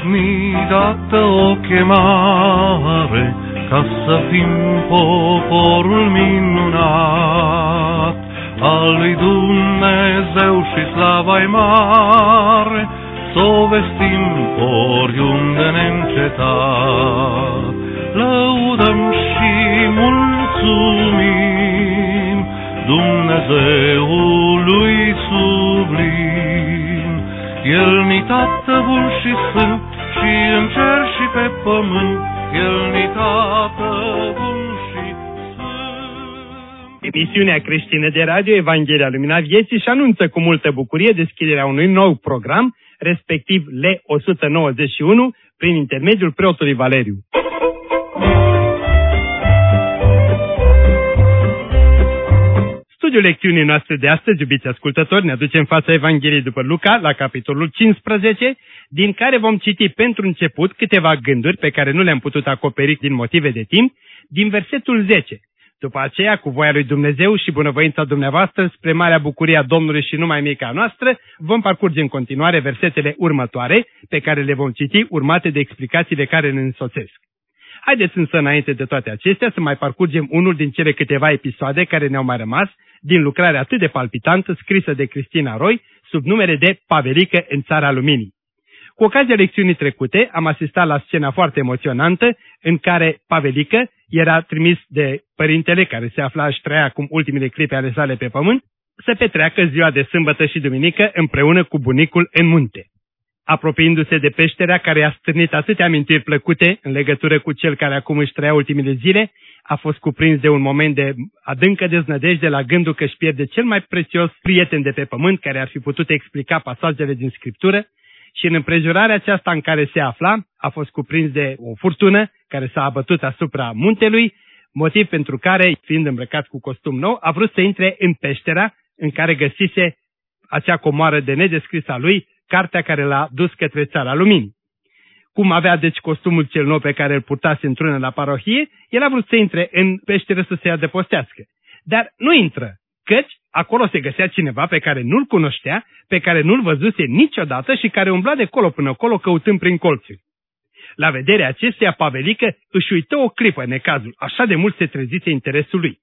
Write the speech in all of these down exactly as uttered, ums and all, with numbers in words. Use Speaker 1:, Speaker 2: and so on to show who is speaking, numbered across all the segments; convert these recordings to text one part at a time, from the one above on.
Speaker 1: mi dată o chemare ca să fim poporul minunat al lui Dumnezeu și slava-i mare, s-o vestim oriunde neîncetat. Lăudăm și mulțumim Dumnezeului sublim. El-ni Tată bun și sfânt, și în cer și pe pământ, El-ni Tată bun și sfânt.
Speaker 2: Emisiunea creștină de radio Evanghelia Lumina Vieții și anunță cu multă bucurie deschiderea unui nou program, respectiv L o sută nouăzeci și unu, prin intermediul preotului Valeriu. Studiul lecțiunii noastre de astăzi, iubiți ascultători, ne aduce în fața Evangheliei după Luca, la capitolul cincisprezece, din care vom citi pentru început câteva gânduri pe care nu le-am putut acoperi din motive de timp, din versetul zece. După aceea, cu voia lui Dumnezeu și bunăvoința dumneavoastră, spre marea bucurie a Domnului și numai mica noastră, vom parcurge în continuare versetele următoare, pe care le vom citi, urmate de explicațiile care ne însoțesc. Haideți însă, înainte de toate acestea, să mai parcurgem unul din cele câteva episoade care ne-au mai rămas din lucrarea atât de palpitantă scrisă de Cristina Roy, sub numele de Pavelică în Țara Luminii. Cu ocazia lecțiunii trecute, am asistat la scena foarte emoționantă în care Pavelică era trimis de părintele, care se afla și trăia acum ultimele clipe ale sale pe pământ, să petreacă ziua de sâmbătă și duminică împreună cu bunicul în munte. Apropiindu-se de peșterea care i-a stârnit atâtea amintiri plăcute în legătură cu cel care acum își trăia ultimele zile, a fost cuprins de un moment de adâncă deznădejde la gândul că își pierde cel mai prețios prieten de pe pământ care ar fi putut explica pasajele din Scriptură, și în împrejurarea aceasta în care se afla a fost cuprins de o furtună care s-a abătut asupra muntelui, motiv pentru care, fiind îmbrăcat cu costum nou, a vrut să intre în peștera în care găsise acea comoară de nedescris a lui, cartea care l-a dus către Țara Luminii. Cum avea deci costumul cel nou pe care îl purtase într-una la parohie, el a vrut să intre în peșteră să se adăpostească. Dar nu intră, căci acolo se găsea cineva pe care nu-l cunoștea, pe care nu-l văzuse niciodată și care umbla de colo până colo căutând prin colțuri. La vederea acesteia, Pavelică își uită o clipă necazul, așa de mult se trezise interesul lui.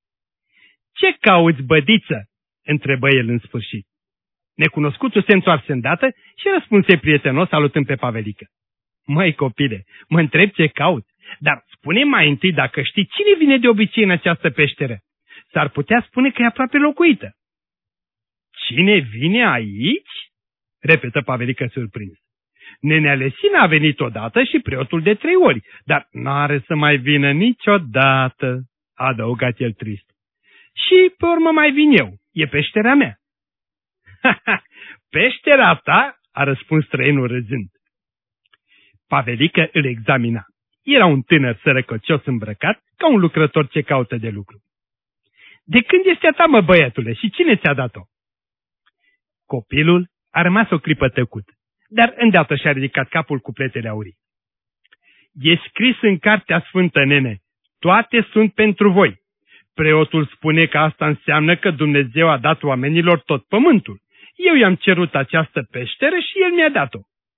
Speaker 2: "Ce cauți, bădiță?" întrebă el în sfârșit. Necunoscutul se întoarse îndată și răspunse prietenos salutând pe Pavelică. "Măi, copile, mă întreb ce cauți, dar spune mai întâi dacă știi cine vine de obicei în această peșteră. S-ar putea spune că e aproape locuită." "Cine vine aici?" repetă Pavelică surprins. "Nenea Lesina a venit odată și preotul de trei ori, dar n-are să mai vină niciodată," a adăugat el trist. "Și pe urmă mai vin eu, e peștera mea." "Ha, ha, peștera ta?" a răspuns străinul râzând. Pavelică îl examina. Era un tânăr sărăcăcios îmbrăcat, ca un lucrător ce caută de lucru. "De când este a ta, mă, băiatule, și cine ți-a dat-o?" Copilul a rămas o clipă tăcut, dar îndată și-a ridicat capul cu pletele aurii. "E scris în Cartea Sfântă, nene, toate sunt pentru voi. Preotul spune că asta înseamnă că Dumnezeu a dat oamenilor tot pământul. Eu i-am cerut această peșteră și el mi-a dat-o."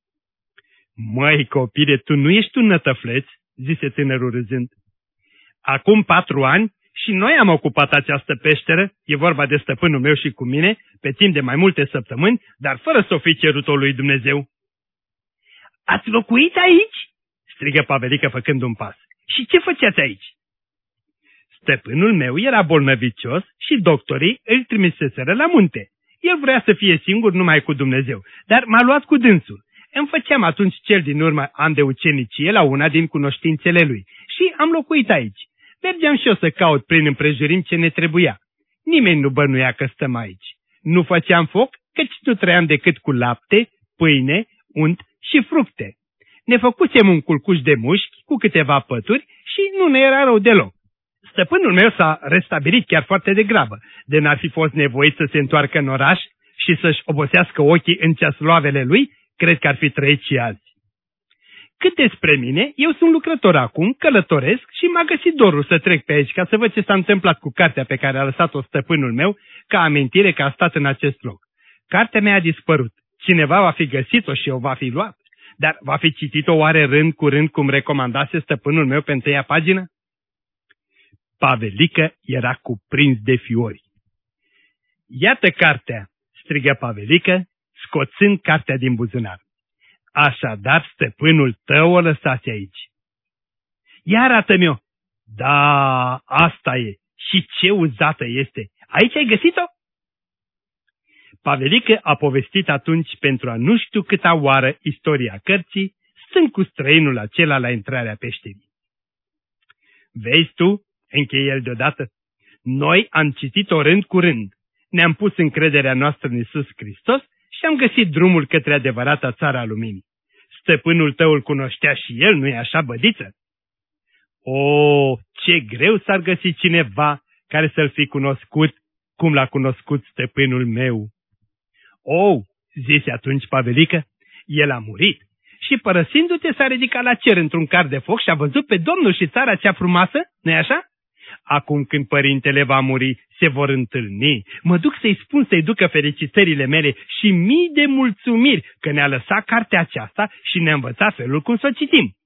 Speaker 2: "Măi, copile, tu nu ești un nătăfleț," zise tânărul râzând. "Acum patru ani și noi am ocupat această peșteră, e vorba de stăpânul meu și cu mine, pe timp de mai multe săptămâni, dar fără să o fi cerut-o lui Dumnezeu." "Ați locuit aici?" strigă Pavelică făcând un pas. "Și ce făceați aici?" "Stăpânul meu era bolnăvicios și doctorii îl trimiseseră la munte. El vrea să fie singur numai cu Dumnezeu, dar m-a luat cu dânsul. Îmi făceam atunci cel din urmă an de ucenicie la una din cunoștințele lui și am locuit aici. Mergeam și eu să caut prin împrejurim ce ne trebuia. Nimeni nu bănuia că stăm aici. Nu făceam foc, căci nu trăiam decât cu lapte, pâine, unt și fructe. Ne făcusem un culcuș de mușchi cu câteva pături și nu ne era rău deloc. Stăpânul meu s-a restabilit chiar foarte degrabă, de n-ar fi fost nevoit să se întoarcă în oraș și să-și obosească ochii în ceasloavele lui, cred că ar fi trăit și azi. Cât despre mine, eu sunt lucrător acum, călătoresc și m-a găsit dorul să trec pe aici ca să văd ce s-a întâmplat cu cartea pe care a lăsat-o stăpânul meu ca amintire că a stat în acest loc. Cartea mea a dispărut. Cineva va fi găsit-o și o va fi luat. Dar va fi citit-o oare rând cu rând cum recomandase stăpânul meu pe întâia pagină? Pavelică era cuprins de fiori. Iată cartea, strigă Pavelică, scoțând cartea din buzunar. Așadar, stăpânul tău o lăsați aici. Ia arată-mi-o. Da, asta e. Și ce uzată este. Aici ai găsit-o? Pavelică a povestit atunci pentru a nu știu câta oară istoria cărții, stând cu străinul acela la intrarea peșterii. Vezi tu, încheie el deodată, noi am citit-o rând cu rând, ne-am pus încrederea noastră în Iisus Hristos și am găsit drumul către adevărata țara luminii. Stăpânul tău îl cunoștea și el, nu-i așa, bădiță? O, ce greu s-ar găsi cineva care să-l fi cunoscut cum l-a cunoscut stăpânul meu. O, zise atunci Pavelică, el a murit și părăsindu-te s-a ridicat la cer într-un car de foc și a văzut pe Domnul și țara cea frumoasă, nu-i așa? Acum când părintele va muri, se vor întâlni. Mă duc să-i spun să-i ducă felicitările mele și mii de mulțumiri că ne-a lăsat cartea aceasta și ne-a învățat felul cum să o citim.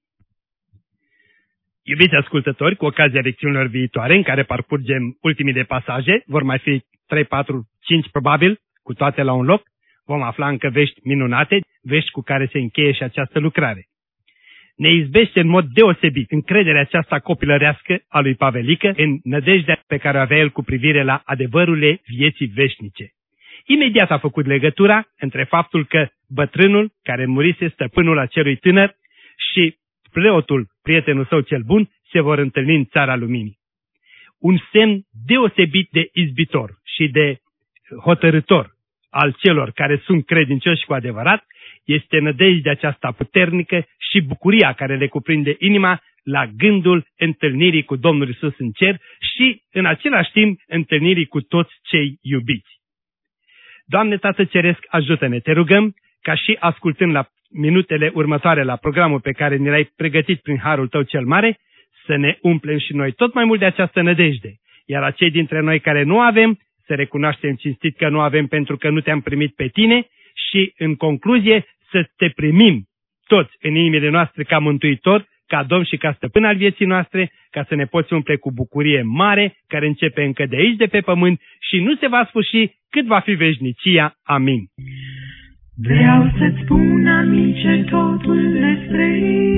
Speaker 2: Iubiți ascultători, cu ocazia lecțiunilor viitoare în care parcurgem ultimii de pasaje, vor mai fi trei, patru, cinci probabil, cu toate la un loc, vom afla încă vești minunate, vești cu care se încheie și această lucrare. Ne izbește în mod deosebit încrederea aceasta copilărească a lui Pavelică în nădejdea pe care o avea el cu privire la adevărurile vieții veșnice. Imediat a făcut legătura între faptul că bătrânul, care murise stăpânul acelui tânăr, și preotul, prietenul său cel bun, se vor întâlni în țara luminii. Un semn deosebit de izbitor și de hotărâtor al celor care sunt credincioși cu adevărat este nădejdea aceasta puternică și bucuria care le cuprinde inima la gândul întâlnirii cu Domnul Iisus în cer și, în același timp, întâlnirii cu toți cei iubiți. Doamne Tată Ceresc, ajută-ne, te rugăm, ca și ascultând la minutele următoare la programul pe care ne l-ai pregătit prin harul Tău cel mare, să ne umplem și noi tot mai mult de această nădejde, iar acei dintre noi care nu avem, să recunoaștem cinstit că nu avem pentru că nu te-am primit pe tine și, în concluzie, să te primim toți în inimile noastre ca mântuitor, ca Domn și ca stăpân al vieții noastre, ca să ne poți umple cu bucurie mare, care începe încă de aici, de pe pământ, și nu se va sfârși cât va fi veșnicia. Amin.
Speaker 3: Vreau să-ți spun, amice, totul despre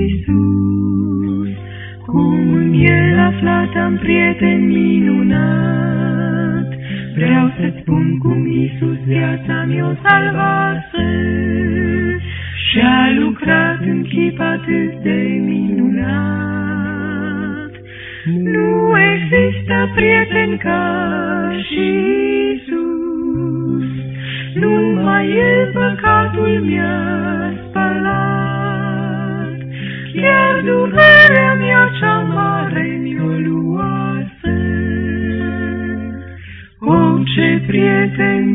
Speaker 3: Iisus, cum în El aflat am prieten minunat. Vreau să-ți spun cum Iisus viața mi-o salvase și-a lucrat în chip atât de minunat. Nu există prieten ca și Iisus, numai El păcatul mi-a spălat, chiar durerea mea cea mare mi-o luase. O, ce prieten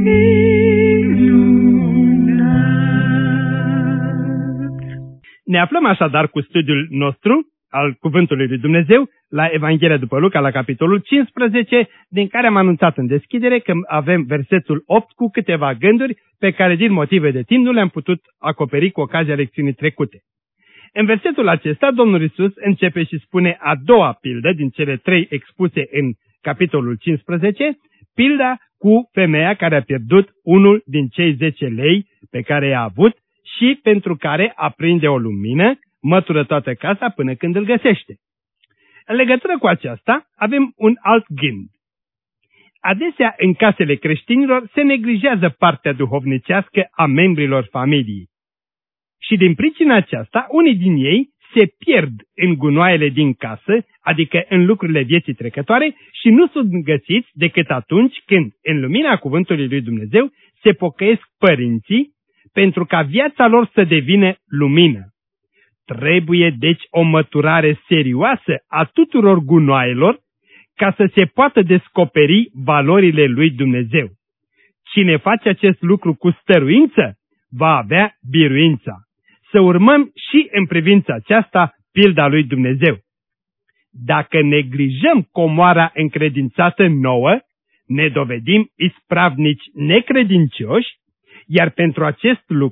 Speaker 3: minunat!
Speaker 2: Ne aflăm așadar cu studiul nostru al Cuvântului lui Dumnezeu la Evanghelia după Luca, la capitolul cincisprezece, din care am anunțat în deschidere că avem versetul opt cu câteva gânduri pe care din motive de timp nu le-am putut acoperi cu ocazia lecțiunii trecute. În versetul acesta, Domnul Iisus începe și spune a doua pildă din cele trei expuse în capitolul cincisprezece, pilda cu femeia care a pierdut unul din cei zece lei pe care i-a avut și pentru care aprinde o lumină, mătură toată casa până când îl găsește. În legătură cu aceasta, avem un alt gând. Adesea, în casele creștinilor, se neglijează partea duhovnicească a membrilor familiei. Și din pricina aceasta, unii din ei se pierd în gunoaiele din casă, adică în lucrurile vieții trecătoare, și nu sunt găsiți decât atunci când, în lumina cuvântului lui Dumnezeu, se pocăiesc părinții pentru ca viața lor să devină lumină. Trebuie deci o măturare serioasă a tuturor gunoaielor ca să se poată descoperi valorile lui Dumnezeu. Cine face acest lucru cu stăruință, va avea biruința. Să urmăm și în privința aceasta pilda lui Dumnezeu. Dacă neglijăm comoara încredințată nouă, ne dovedim ispravnici necredincioși, iar pentru acest lucru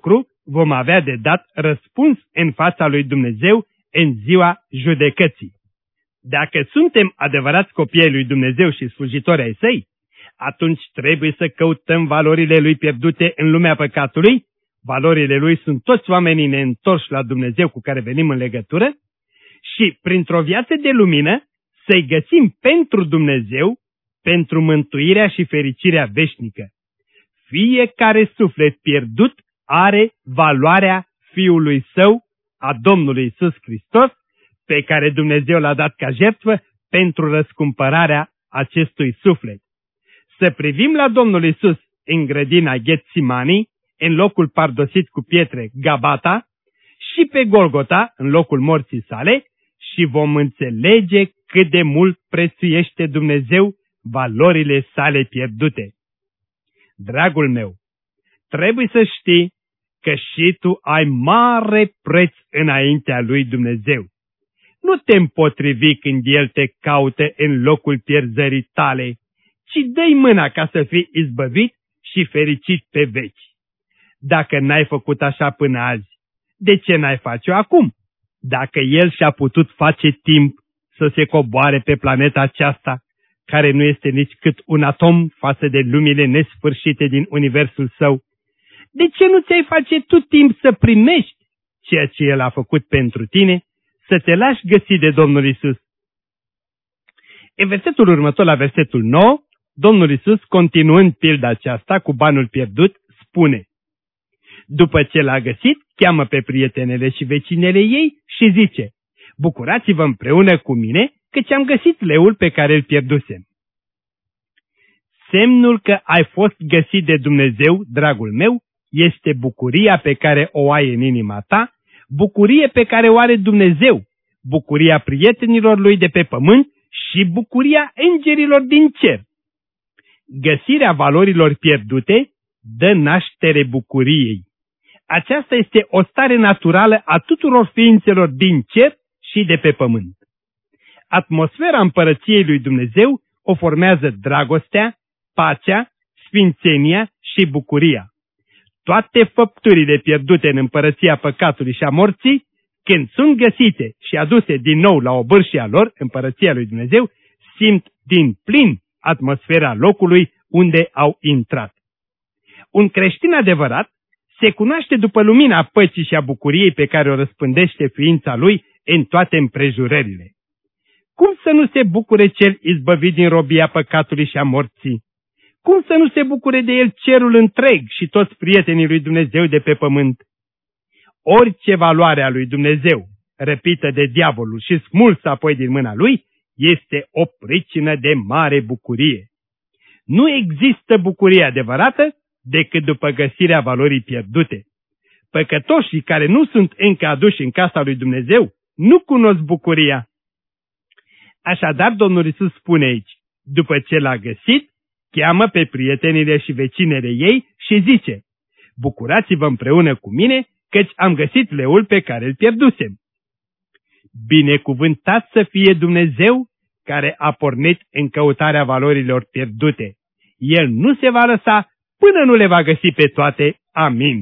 Speaker 2: vom avea de dat răspuns în fața lui Dumnezeu în ziua judecății. Dacă suntem adevărați copii ai lui Dumnezeu și slujitori ai săi, atunci trebuie să căutăm valorile lui pierdute în lumea păcatului. Valorile lui sunt toți oamenii neîntorși la Dumnezeu cu care venim în legătură și printr-o viață de lumină să-i găsim pentru Dumnezeu, pentru mântuirea și fericirea veșnică. Fiecare suflet pierdut are valoarea Fiului Său, a Domnului Iisus Hristos, pe care Dumnezeu l-a dat ca jertfă pentru răscumpărarea acestui suflet. Să privim la Domnul Iisus în grădina Ghetsimani, în locul pardosit cu pietre Gabata, și pe Golgota, în locul morții sale, și vom înțelege cât de mult prețuiește Dumnezeu valorile sale pierdute. Dragul meu, trebuie să știi că și tu ai mare preț înaintea lui Dumnezeu. Nu te împotrivi când El te caută în locul pierzării tale, ci dă-i mâna ca să fii izbăvit și fericit pe veci. Dacă n-ai făcut așa până azi, de ce n-ai face-o acum? Dacă El și-a putut face timp să se coboare pe planeta aceasta, care nu este nici cât un atom față de lumile nesfârșite din universul Său, de ce nu ți-ai face tu timp să primești ceea ce El a făcut pentru tine, să te lași găsi de Domnul Iisus? În versetul următor, la versetul nouă, Domnul Iisus, continuând pilda aceasta cu banul pierdut, spune: după ce l-a găsit, cheamă pe prietenele și vecinele ei și zice: bucurați-vă împreună cu mine, căci am găsit leul pe care îl pierdusem. Semnul că ai fost găsit de Dumnezeu, dragul meu, este bucuria pe care o ai în inima ta, bucurie pe care o are Dumnezeu, bucuria prietenilor lui de pe pământ și bucuria îngerilor din cer. Găsirea valorilor pierdute dă naștere bucuriei. Aceasta este o stare naturală a tuturor ființelor din cer și de pe pământ. Atmosfera împărăției lui Dumnezeu o formează dragostea, pacea, sfințenia și bucuria. Toate făpturile pierdute în împărăția păcatului și a morții, când sunt găsite și aduse din nou la obârșia lor, împărăția lui Dumnezeu, simt din plin atmosfera locului unde au intrat. Un creștin adevărat se cunoaște după lumina păcii și a bucuriei pe care o răspândește ființa lui în toate împrejurările. Cum să nu se bucure cel izbăvit din robia păcatului și a morții? Cum să nu se bucure de el cerul întreg și toți prietenii lui Dumnezeu de pe pământ? Orice valoare a lui Dumnezeu, răpită de diavolul și smulsă apoi din mâna lui, este o pricină de mare bucurie. Nu există bucurie adevărată decât după găsirea valorii pierdute. Păcătoșii care nu sunt încă aduși în casa lui Dumnezeu nu cunosc bucuria. Așadar, Domnul Iisus spune aici: după ce l-a găsit, cheamă pe prietenile și vecinele ei și zice: bucurați-vă împreună cu mine, căci am găsit leul pe care îl pierdusem. Binecuvântat să fie Dumnezeu care a pornit în căutarea valorilor pierdute. El nu se va lăsa până nu le va găsi pe toate. Amin.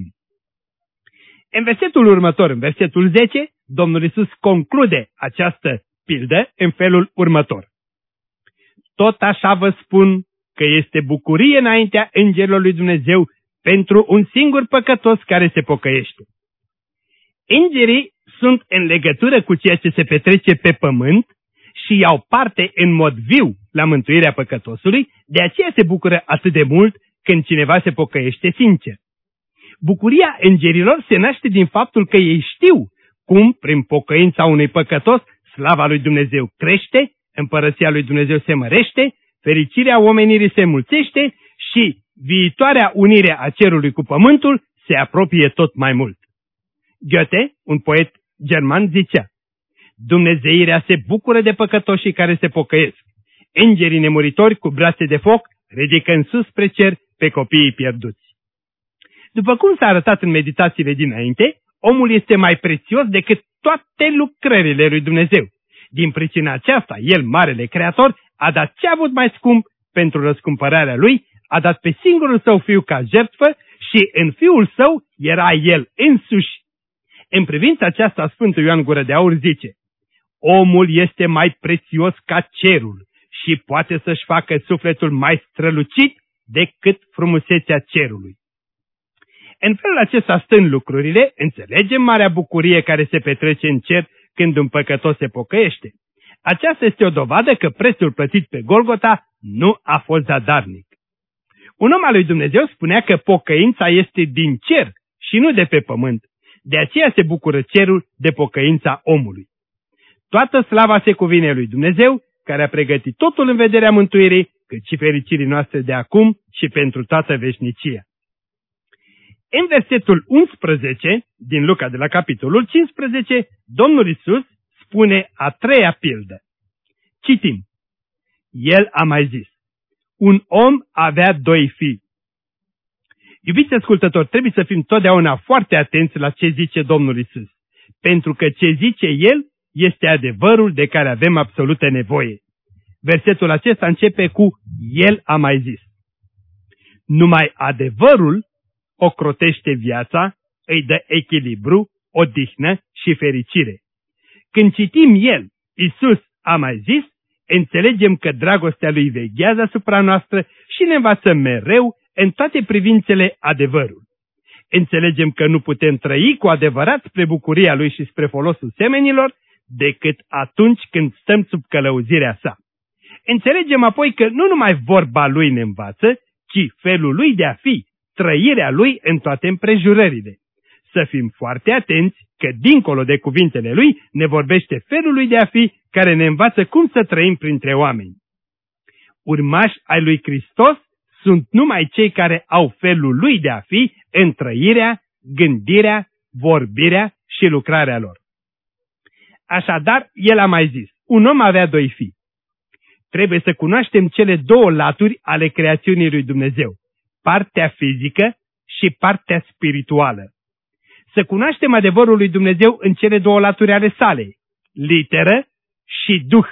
Speaker 2: În versetul următor, în versetul zece, Domnul Iisus conclude această pildă în felul următor: tot așa vă spun că este bucurie înaintea îngerilor lui Dumnezeu pentru un singur păcătos care se pocăiește. Îngerii sunt în legătură cu ceea ce se petrece pe pământ și iau parte în mod viu la mântuirea păcătosului, de aceea se bucură atât de mult când cineva se pocăiește sincer. Bucuria îngerilor se naște din faptul că ei știu cum, prin pocăința unui păcătos, slava lui Dumnezeu crește, împărăția lui Dumnezeu se mărește, fericirea omenirii se mulțește și viitoarea unire a cerului cu pământul se apropie tot mai mult. Goethe, un poet german, zicea: Dumnezeirea se bucură de păcătoșii care se pocăiesc. Îngerii nemuritori cu brațe de foc ridică în sus spre cer pe copiii pierduți. După cum s-a arătat în meditațiile dinainte, omul este mai prețios decât toate lucrările lui Dumnezeu. Din pricina aceasta, El, Marele Creator, a dat ce a avut mai scump pentru răscumpărarea Lui, a dat pe singurul Său Fiu ca jertfă și în Fiul Său era El însuși. În privința aceasta, Sfântul Ioan Gură de Aur zice: omul este mai prețios ca cerul și poate să-și facă sufletul mai strălucit decât frumusețea cerului. În felul acesta stând lucrurile, înțelegem marea bucurie care se petrece în cer când un păcătos se pocăiește. Aceasta este o dovadă că prețul plătit pe Golgota nu a fost zadarnic. Un om al lui Dumnezeu spunea că pocăința este din cer și nu de pe pământ. De aceea se bucură cerul de pocăința omului. Toată slava se cuvine lui Dumnezeu, care a pregătit totul în vederea mântuirii, cât și fericirii noastre de acum și pentru toată veșnicia. În versetul unsprezece, din Luca de la capitolul cincisprezece, Domnul Iisus spune a treia pildă. Citim. El a mai zis: un om avea doi fii. Iubiți ascultători, trebuie să fim totdeauna foarte atenți la ce zice Domnul Iisus, pentru că ce zice El este adevărul de care avem absolută nevoie. Versetul acesta începe cu El a mai zis. Numai adevărul ocrotește viața, îi dă echilibru, odihnă și fericire. Când citim El, Iisus a mai zis, înțelegem că dragostea Lui veghează asupra noastră și ne învață mereu în toate privințele adevărul. Înțelegem că nu putem trăi cu adevărat spre bucuria Lui și spre folosul semenilor decât atunci când stăm sub călăuzirea Sa. Înțelegem apoi că nu numai vorba Lui ne învață, ci felul Lui de a fi, trăirea Lui în toate împrejurările. Să fim foarte atenți că dincolo de cuvintele Lui ne vorbește felul Lui de a fi, care ne învață cum să trăim printre oameni. Urmași ai Lui Hristos sunt numai cei care au felul Lui de a fi în trăirea, gândirea, vorbirea și lucrarea lor. Așadar, El a mai zis, un om avea doi fii. Trebuie să cunoaștem cele două laturi ale creațiunii lui Dumnezeu, partea fizică și partea spirituală. Să cunoaștem adevărul lui Dumnezeu în cele două laturi ale sale, literă și duh,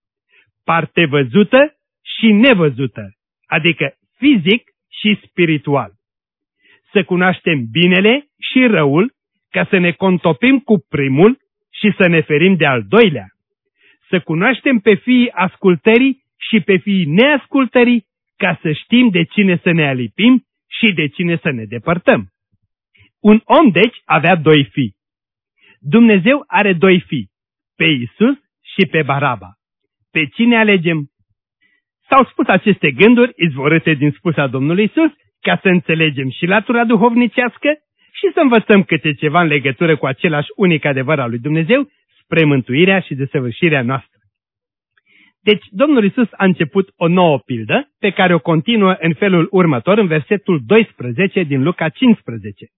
Speaker 2: parte văzută și nevăzută, adică fizic și spiritual. Să cunoaștem binele și răul ca să ne contopim cu primul și să ne ferim de al doilea. Să cunoaștem pe fiii ascultării și pe fiii neascultării ca să știm de cine să ne alipim și de cine să ne depărtăm. Un om, deci, avea doi fii. Dumnezeu are doi fii, pe Iisus și pe Baraba. Pe cine alegem? S-au spus aceste gânduri izvorâte din spusa Domnului Iisus ca să înțelegem și latura duhovnicească și să învățăm câte ceva în legătură cu același unic adevăr al lui Dumnezeu spre mântuirea și desăvârșirea noastră. Deci, Domnul Iisus a început o nouă pildă pe care o continuă în felul următor în versetul doisprezece din Luca cincisprezece.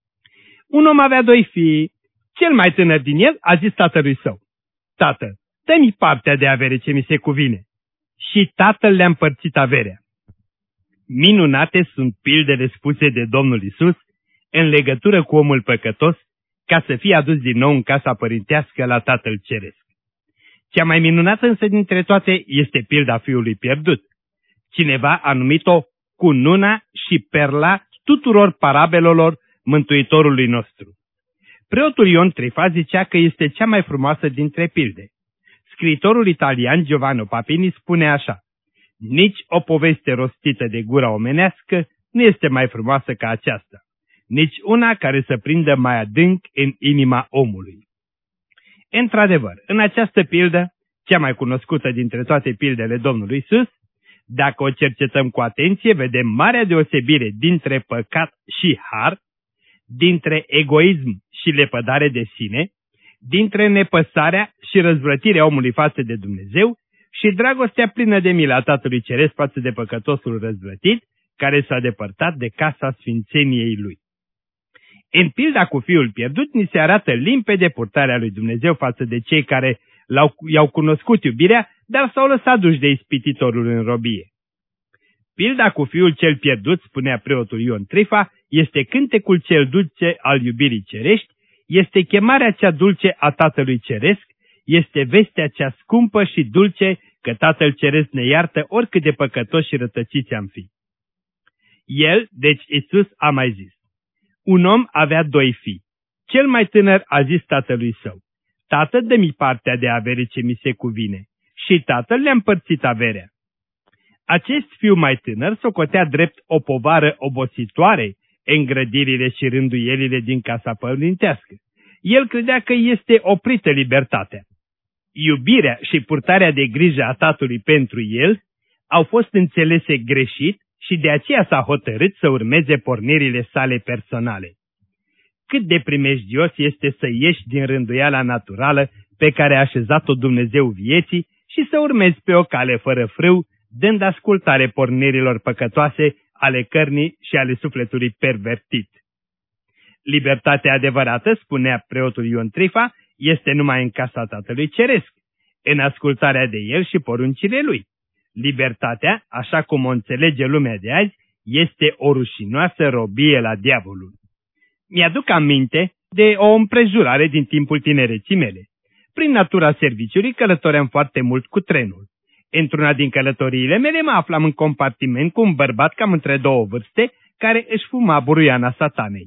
Speaker 2: Un om avea doi fii. Cel mai tânăr din el a zis tatălui său: Tată, dă-mi partea de avere ce mi se cuvine. Și tatăl le-a împărțit averea. Minunate sunt pildele spuse de Domnul Iisus în legătură cu omul păcătos, ca să fie adus din nou în casa părintească la Tatăl Ceresc. Cea mai minunată însă dintre toate este pilda fiului pierdut. Cineva a numit-o cununa și perla tuturor parabelelor Mântuitorului nostru. Preotul Ion Trifa zicea că este cea mai frumoasă dintre pilde. Scriitorul italian Giovanni Papini spune așa: nici o poveste rostită de gura omenească nu este mai frumoasă ca aceasta, nici una care să prindă mai adânc în inima omului. Într-adevăr, în această pildă, cea mai cunoscută dintre toate pildele Domnului Iisus, dacă o cercetăm cu atenție, vedem marea deosebire dintre păcat și har, dintre egoism și lepădare de sine, dintre nepăsarea și răzvrătirea omului față de Dumnezeu și dragostea plină de milă a Tatălui Ceresc față de păcătosul răzvrătit, care s-a depărtat de casa sfințeniei lui. În pilda cu fiul pierdut ni se arată limpede purtarea lui Dumnezeu față de cei care l-au, i-au cunoscut iubirea, dar s-au lăsat duși de ispititorul în robie. Pilda cu fiul cel pierdut, spunea preotul Ion Trifa, este cântecul cel dulce al iubirii cerești, este chemarea cea dulce a Tatălui Ceresc, este vestea cea scumpă și dulce că Tatăl Ceresc ne iartă oricât de păcătoși și rătăciți am fi. El, deci Iisus, a mai zis: Un om avea doi fii. Cel mai tânăr a zis tatălui său: Tată, dă-mi partea de avere ce mi se cuvine. Și tatăl le-a împărțit averea. Acest fiu mai tânăr socotea drept o povară obositoare îngrădirile și rânduielile din casa părintească. El credea că este oprită libertatea. Iubirea și purtarea de grijă a tatălui pentru el au fost înțelese greșit și de aceea s-a hotărât să urmeze pornirile sale personale. Cât de primejdios este să ieși din rânduiala naturală pe care a așezat-o Dumnezeu vieții și să urmezi pe o cale fără frâu, dând ascultare pornirilor păcătoase ale cărnii și ale sufletului pervertit. Libertatea adevărată, spunea preotul Ion Trifa, este numai în casa Tatălui Ceresc, în ascultarea de El și poruncile Lui. Libertatea, așa cum o înțelege lumea de azi, este o rușinoasă robie la diavolul. Mi-aduc aminte de o împrejurare din timpul tinereții mele. Prin natura serviciului călătoream foarte mult cu trenul. Într-una din călătoriile mele mă aflam în compartiment cu un bărbat cam între două vârste, care își fuma buruiana satanei.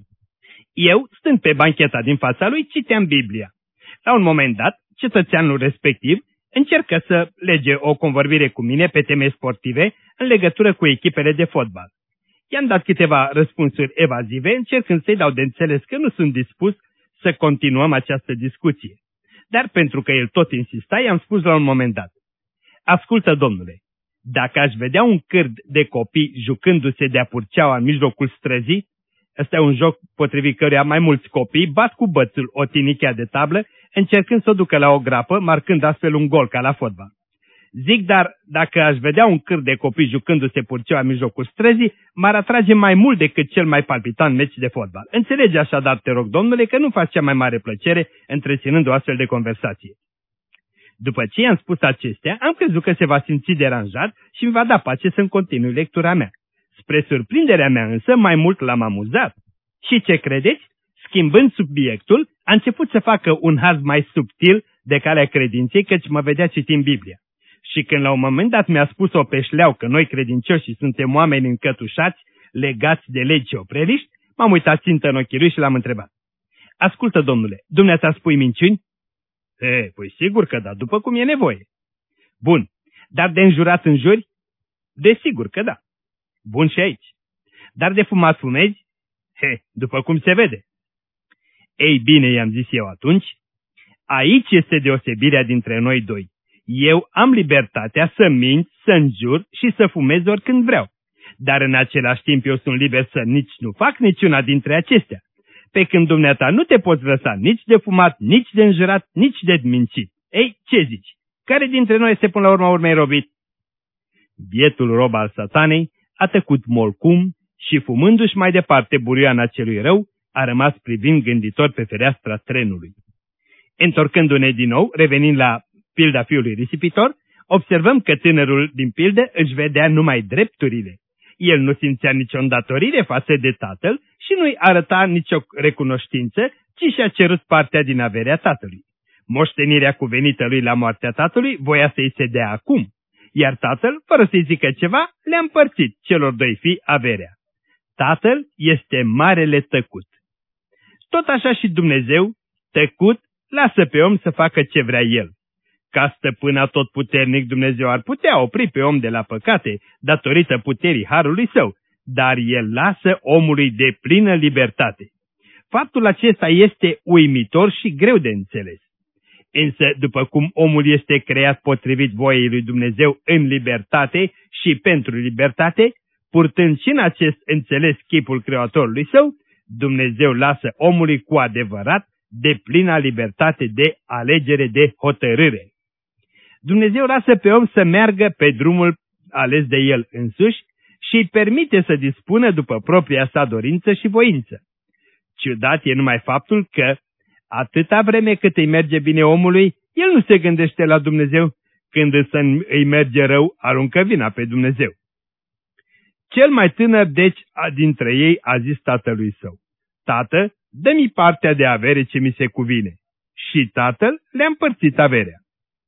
Speaker 2: Eu, stând pe bancheta din fața lui, citeam Biblia. La un moment dat, cetățeanul respectiv încercă să lege o convorbire cu mine pe teme sportive în legătură cu echipele de fotbal. I-am dat câteva răspunsuri evazive, încercând să-i dau de înțeles că nu sunt dispus să continuăm această discuție. Dar pentru că el tot insista, i-am spus la un moment dat: Ascultă, domnule, dacă aș vedea un cârd de copii jucându-se de-a purceaua în mijlocul străzii, ăsta e un joc potrivit căruia mai mulți copii bat cu bățul o tinichea de tablă, încercând să o ducă la o grapă, marcând astfel un gol ca la fotbal. Zic, dar dacă aș vedea un cârd de copii jucându-se purceaua în mijlocul străzii, m-ar atrage mai mult decât cel mai palpitant meci de fotbal. Înțelege așadar, te rog, domnule, că nu faci cea mai mare plăcere întreținând o astfel de conversație. După ce i-am spus acestea, am crezut că se va simți deranjat și îmi va da pace să-mi continui lectura mea. Spre surprinderea mea însă, mai mult l-am amuzat. Și ce credeți? Schimbând subiectul, a început să facă un haz mai subtil de calea credinței, căci mă vedea citind Biblia. Și când la un moment dat mi-a spus-o pe șleau că noi credincioși suntem oameni încătușați, legați de legi și opreliști, m-am uitat țintă în ochii lui și l-am întrebat: Ascultă, domnule, dumneata spui minciuni? E, păi sigur că da, după cum e nevoie. Bun, dar de înjurat înjuri? Desigur că da. Bun, și aici. Dar de fumat fumezi? He, după cum se vede. Ei bine, i-am zis eu atunci, aici este deosebirea dintre noi doi. Eu am libertatea să mint, să înjur și să fumez oricând vreau. Dar în același timp eu sunt liber să nici nu fac niciuna dintre acestea. Pe când dumneata nu te poți lăsa nici de fumat, nici de înjurat, nici de mințit. Ei, ce zici? Care dintre noi este până la urma urmei robit? Bietul rob al satanei a tăcut molcum și, fumându-și mai departe buruiana celui rău, a rămas privind gânditor pe fereastra trenului. Întorcându-ne din nou, revenind la pilda fiului risipitor, observăm că tânărul din pildă își vedea numai drepturile. El nu simțea nicio îndatorire față de tatăl și nu-i arăta nicio recunoștință, ci și-a cerut partea din averea tatălui. Moștenirea cuvenită lui la moartea tatălui voia să-i se dea acum, iar tatăl, fără să-i zică ceva, le-a împărțit celor doi fii averea. Tatăl este marele tăcut. Tot așa și Dumnezeu, tăcut, lasă pe om să facă ce vrea el. Ca stăpân atotputernic, Dumnezeu ar putea opri pe om de la păcate, datorită puterii harului său, dar el lasă omului de plină libertate. Faptul acesta este uimitor și greu de înțeles. Însă, după cum omul este creat potrivit voiei lui Dumnezeu în libertate și pentru libertate, purtând și în acest înțeles chipul Creatorului său, Dumnezeu lasă omului cu adevărat de plina libertate de alegere, de hotărâre. Dumnezeu lasă pe om să meargă pe drumul ales de el însuși și îi permite să dispună după propria sa dorință și voință. Ciudat e numai faptul că, atâta vreme cât îi merge bine omului, el nu se gândește la Dumnezeu, când însă îi merge rău, aruncă vina pe Dumnezeu. Cel mai tânăr, deci, dintre ei a zis tatălui său: Tată, dă-mi partea de avere ce mi se cuvine. Și tatăl le-a împărțit averea.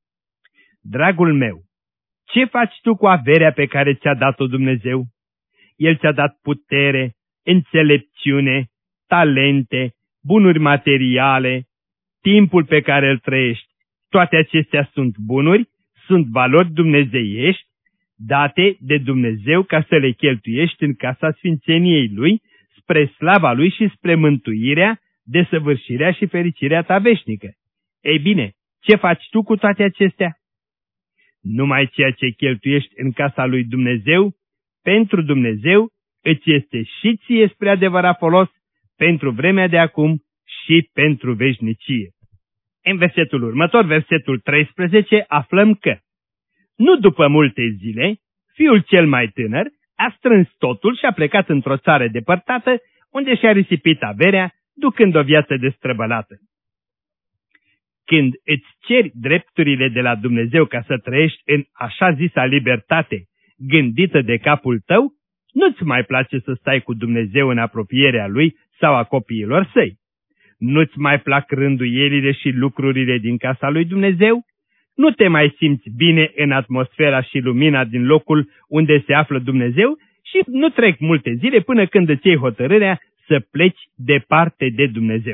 Speaker 2: Dragul meu, ce faci tu cu averea pe care ți-a dat-o Dumnezeu? El ți-a dat putere, înțelepciune, talente, bunuri materiale, timpul pe care îl trăiești. Toate acestea sunt bunuri, sunt valori dumnezeiești, date de Dumnezeu ca să le cheltuiești în casa sfințeniei Lui, spre slava Lui și spre mântuirea, desăvârșirea și fericirea ta veșnică. Ei bine, ce faci tu cu toate acestea? Numai ceea ce cheltuiești în casa lui Dumnezeu, pentru Dumnezeu, îți este și ție spre adevărat folos, pentru vremea de acum și pentru veșnicie. În versetul următor, versetul treisprezece, aflăm că nu după multe zile, fiul cel mai tânăr a strâns totul și a plecat într-o țară depărtată, unde și-a risipit averea, ducând o viață destrăbălată. Când îți ceri drepturile de la Dumnezeu ca să trăiești în așa zisa libertate gândită de capul tău, nu-ți mai place să stai cu Dumnezeu în apropierea Lui sau a copiilor săi. Nu-ți mai plac rânduielile și lucrurile din casa lui Dumnezeu? Nu te mai simți bine în atmosfera și lumina din locul unde se află Dumnezeu și nu trec multe zile până când îți iei hotărârea să pleci departe de Dumnezeu.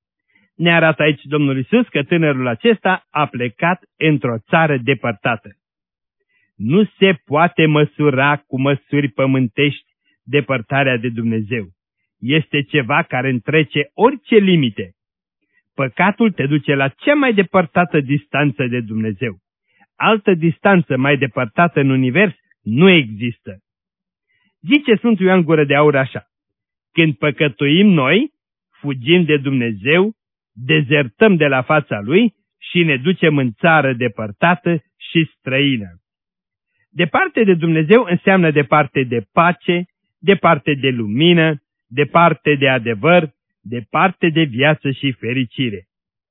Speaker 2: Ne arată aici Domnul Iisus că tânărul acesta a plecat într-o țară depărtată. Nu se poate măsura cu măsuri pământești depărtarea de Dumnezeu. Este ceva care întrece orice limite. Păcatul te duce la cea mai depărtată distanță de Dumnezeu. Altă distanță mai depărtată în univers nu există. Zice Sfântul Ioan Gură de Aur așa: când păcătuim noi, fugim de Dumnezeu, dezertăm de la fața Lui și ne ducem în țară depărtată și străină. Departe de Dumnezeu înseamnă departe de pace, departe de lumină, departe de adevăr, departe de viață și fericire.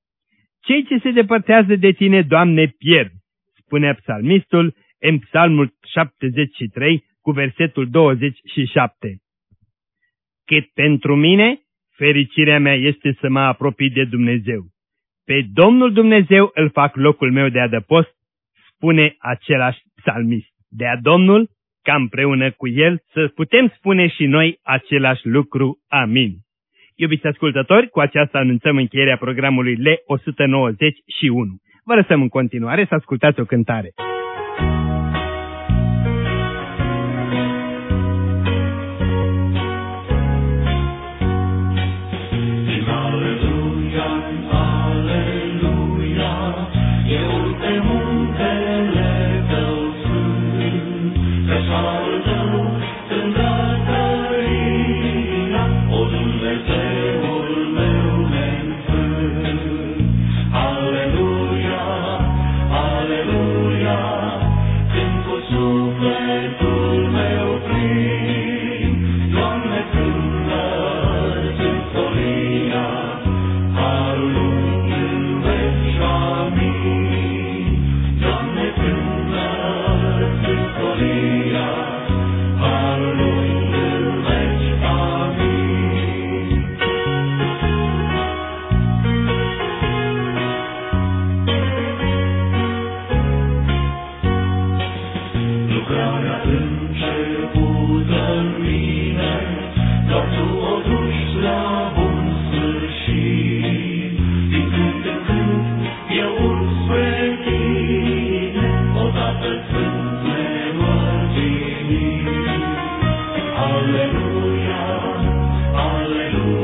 Speaker 2: Cei ce se depărtează de Tine, Doamne, pierd, spunea psalmistul în Psalmul șaptezeci și trei cu versetul douăzeci și șapte. Cât pentru mine, fericirea mea este să mă apropii de Dumnezeu. Pe Domnul Dumnezeu îl fac locul meu de adăpost, spune același psalmist. Dea Domnul ca împreună cu El să putem spune și noi același lucru. Amin. Iubiți ascultători, cu aceasta anunțăm încheierea programului L o sută nouăzeci și unu. Vă lăsăm în continuare să ascultați o cântare.
Speaker 3: Aleluia, aleluia.